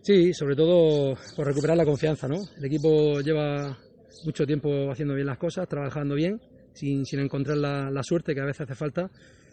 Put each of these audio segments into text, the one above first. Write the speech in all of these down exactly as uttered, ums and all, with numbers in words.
Sí, sobre todo por recuperar la confianza, ¿no? El equipo lleva mucho tiempo haciendo bien las cosas, trabajando bien, sin, sin encontrar la, la suerte que a veces hace falta.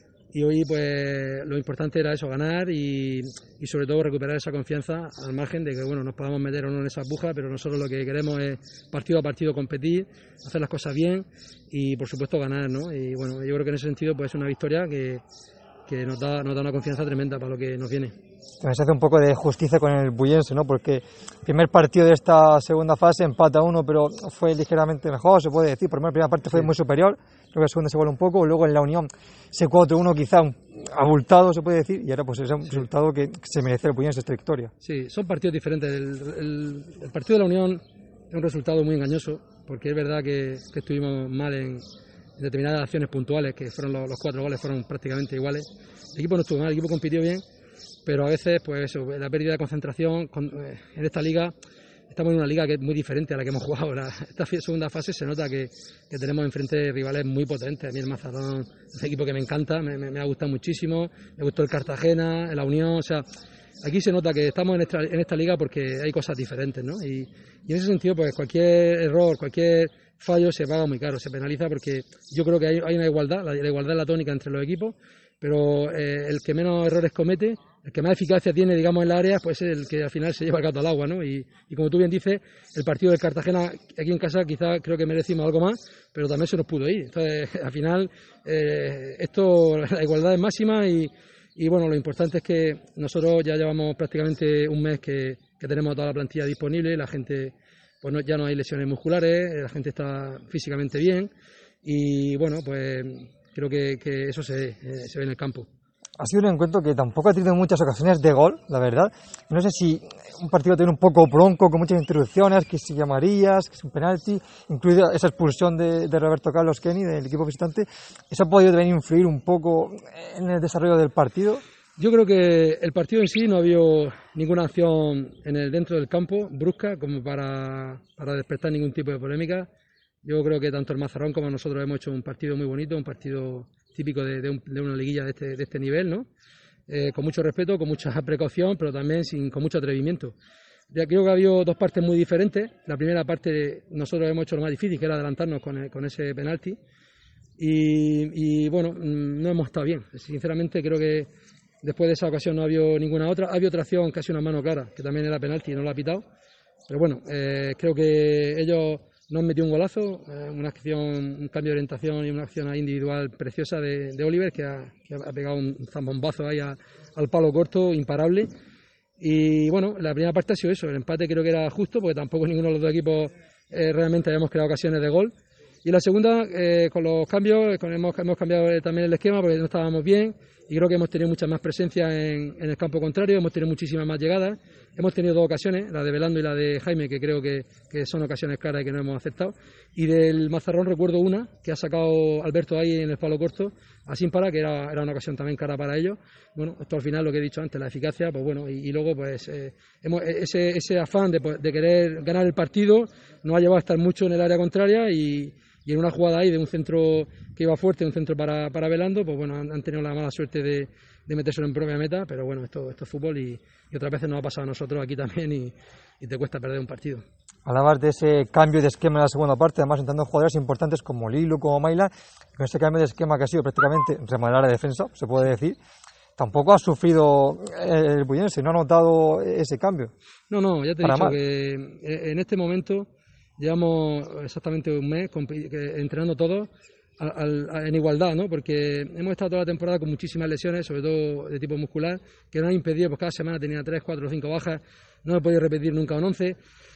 Y hoy pues lo importante era eso, ganar y, y sobre todo recuperar esa confianza al margen de que bueno, nos podamos meter o no en esa puja, pero nosotros lo que queremos es partido a partido competir, hacer las cosas bien y por supuesto ganar, ¿no? Y bueno, yo creo que en ese sentido pues es una victoria que, que nos da, nos da una confianza tremenda para lo que nos viene. También se hace un poco de justicia con el Buyense, ¿no? Porque el primer partido de esta segunda fase empata uno, pero fue ligeramente mejor, se puede decir. Por lo menos la primera parte fue sí. muy superior, creo que la segunda se igualó un poco, luego en la Unión ese cuatro uno quizá abultado, se puede decir, y ahora pues es un sí. resultado que se merece el Buyense esta victoria. Sí, son partidos diferentes. El, el, el partido de la Unión es un resultado muy engañoso, porque es verdad que, que estuvimos mal en, en determinadas acciones puntuales, que fueron los, los cuatro goles fueron prácticamente iguales. El equipo no estuvo mal, el equipo compitió bien, pero a veces pues eso, la pérdida de concentración con, eh, en esta liga, estamos en una liga que es muy diferente a la que hemos jugado. La, esta segunda fase se nota que, que tenemos enfrente rivales muy potentes. A mí el Mazarrón es un equipo que me encanta, me, me, me ha gustado muchísimo, me gustó el Cartagena, la Unión, o sea, aquí se nota que estamos en esta, en esta liga porque hay cosas diferentes, ¿no? Y, y en ese sentido pues cualquier error, cualquier fallo se paga muy caro, se penaliza porque yo creo que hay, hay una igualdad, la, la igualdad es la tónica entre los equipos, pero eh, el que menos errores comete, el que más eficacia tiene, digamos, en la área, pues es el que al final se lleva el gato al agua, ¿no? Y, y como tú bien dices, el partido del Cartagena aquí en casa quizás creo que merecimos algo más, pero también se nos pudo ir. Entonces, al final, eh, esto, la igualdad es máxima y, y bueno, lo importante es que nosotros ya llevamos prácticamente un mes que, que tenemos toda la plantilla disponible, la gente, pues no, ya no hay lesiones musculares, la gente está físicamente bien y bueno, pues creo que, que eso se, eh, se ve en el campo. Ha sido un encuentro que tampoco ha tenido muchas ocasiones de gol, la verdad. No sé si un partido tiene un poco bronco, con muchas interrupciones, que si amarillas, que es un penalti, incluida esa expulsión de, de Roberto Carlos Kenny, del equipo visitante. ¿Eso ha podido también influir un poco en el desarrollo del partido? Yo creo que el partido en sí no ha habido ninguna acción en el dentro del campo brusca como para, para despertar ningún tipo de polémica. Yo creo que tanto el Mazarrón como nosotros hemos hecho un partido muy bonito, un partido típico de, de, un, de una liguilla de este, de este nivel, ¿no? Eh, con mucho respeto, con mucha precaución, pero también sin, con mucho atrevimiento. Ya creo que ha habido dos partes muy diferentes. La primera parte nosotros hemos hecho lo más difícil, que era adelantarnos con, el, con ese penalti. Y, y bueno, no hemos estado bien. Sinceramente creo que después de esa ocasión no ha habido ninguna otra. Ha habido otra acción, casi una mano clara, que también era penalti y no la ha pitado. Pero bueno, eh, creo que ellos nos han metido un golazo, eh, una acción, un cambio de orientación y una acción individual preciosa de, de Oliver, que ha, que ha pegado un zambombazo ahí a, al palo corto, imparable. Y bueno, la primera parte ha sido eso, el empate creo que era justo, porque tampoco ninguno de los dos equipos eh, realmente habíamos creado ocasiones de gol. Y la segunda, eh, con los cambios, con, hemos, hemos cambiado también el esquema porque no estábamos bien y creo que hemos tenido mucha más presencia en, en el campo contrario, hemos tenido muchísimas más llegadas, hemos tenido dos ocasiones, la de Belando y la de Jaime, que creo que, que son ocasiones claras y que no hemos aceptado, y del Mazarrón recuerdo una que ha sacado Alberto ahí en el palo corto, así para que era, era una ocasión también cara para ellos. Bueno, esto al final lo que he dicho antes, la eficacia, pues bueno, y, y luego pues eh, hemos, ese, ese afán de, de querer ganar el partido nos ha llevado a estar mucho en el área contraria y Y en una jugada ahí de un centro que iba fuerte, un centro para, para Belando, pues bueno, han, han tenido la mala suerte de, de meterse en propia meta, pero bueno, esto, esto es fútbol y, y otras veces nos ha pasado a nosotros aquí también y, y te cuesta perder un partido. Hablabas de ese cambio de esquema en la segunda parte, además entrando jugadores importantes como Lilo, como Maila, con ese cambio de esquema que ha sido prácticamente remodelar la defensa, se puede decir. Tampoco ha sufrido el Buyense, no ha notado ese cambio. No, no, ya te he dicho mal. que en este momento llevamos exactamente un mes entrenando todos al, al, en igualdad, ¿no? Porque hemos estado toda la temporada con muchísimas lesiones, sobre todo de tipo muscular, que nos han impedido, pues cada semana tenía tres, cuatro o cinco bajas, no he podido repetir nunca un once.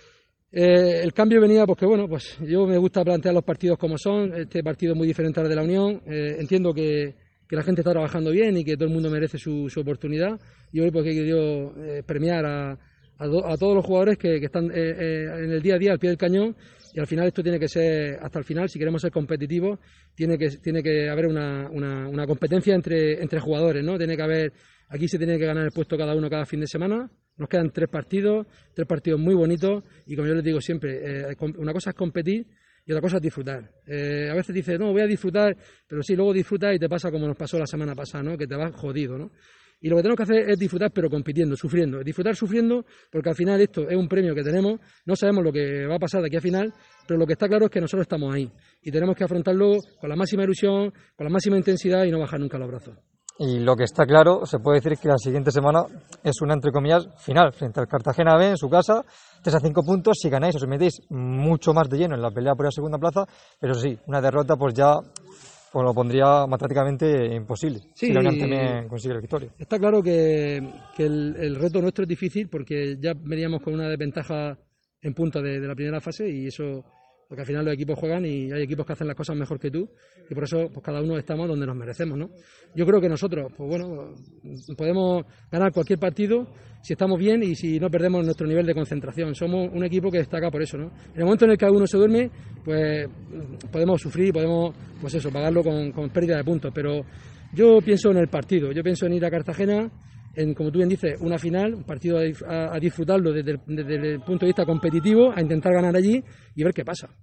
Eh, el cambio venía porque, bueno, pues yo me gusta plantear los partidos como son, este partido es muy diferente al de la Unión, eh, entiendo que, que la gente está trabajando bien y que todo el mundo merece su, su oportunidad, y hoy pues he querido eh, premiar a A, do, a todos los jugadores que, que están eh, eh, en el día a día al pie del cañón, y al final esto tiene que ser hasta el final, si queremos ser competitivos tiene que, tiene que haber una, una, una competencia entre, entre jugadores, ¿no? Tiene que haber, aquí se tiene que ganar el puesto cada uno cada fin de semana, nos quedan tres partidos, tres partidos muy bonitos y como yo les digo siempre, eh, una cosa es competir y otra cosa es disfrutar. Eh, a veces dices, no, voy a disfrutar, pero sí, luego disfrutas y te pasa como nos pasó la semana pasada, ¿no? Que te vas jodido, ¿no? Y lo que tenemos que hacer es disfrutar, pero compitiendo, sufriendo. Disfrutar sufriendo, porque al final esto es un premio que tenemos, no sabemos lo que va a pasar de aquí a final, pero lo que está claro es que nosotros estamos ahí. Y tenemos que afrontarlo con la máxima ilusión, con la máxima intensidad y no bajar nunca los brazos. Y lo que está claro, se puede decir que la siguiente semana es una, entre comillas, final, frente al Cartagena B en su casa, tres a cinco puntos, si ganáis os metéis mucho más de lleno en la pelea por la segunda plaza, pero sí, una derrota pues ya pues lo pondría matemáticamente imposible, sí, si la Unión también consigue la victoria. Está claro que, que el, el reto nuestro es difícil, porque ya veníamos con una desventaja en punta de, de la primera fase, y eso, porque al final los equipos juegan y hay equipos que hacen las cosas mejor que tú, y por eso pues cada uno estamos donde nos merecemos, ¿no? Yo creo que nosotros, pues bueno, podemos ganar cualquier partido si estamos bien y si no perdemos nuestro nivel de concentración. Somos un equipo que destaca por eso, ¿no? En el momento en el que uno se duerme, pues podemos sufrir, podemos, pues eso, pagarlo con, con pérdida de puntos, pero yo pienso en el partido, yo pienso en ir a Cartagena, en, como tú bien dices, una final, un partido a, a, a disfrutarlo desde el, desde el punto de vista competitivo, a intentar ganar allí y ver qué pasa.